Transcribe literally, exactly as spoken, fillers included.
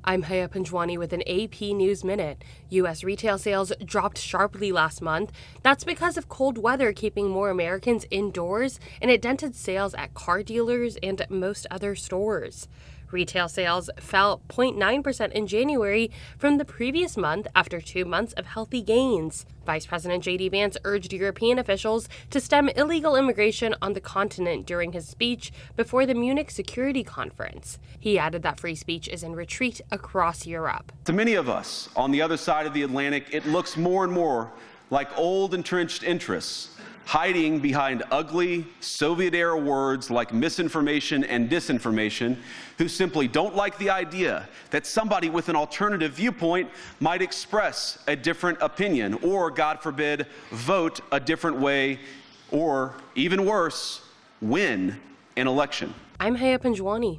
I'm Haya Panjwani with an A P News Minute. U S retail sales dropped sharply last month. That's because of cold weather keeping more Americans indoors, and it dented sales at car dealers and most other stores. Retail sales fell zero point nine percent in January from the previous month after two months of healthy gains. Vice President J D Vance urged European officials to stem illegal immigration on the continent during his speech before the Munich Security Conference. He added that free speech is in retreat across Europe. To many of us on the other side of the Atlantic, it looks more and more like old entrenched interests hiding behind ugly Soviet-era words like misinformation and disinformation, who simply don't like the idea that somebody with an alternative viewpoint might express a different opinion or, God forbid, vote a different way or, even worse, win an election. I'm Haya Panjwani.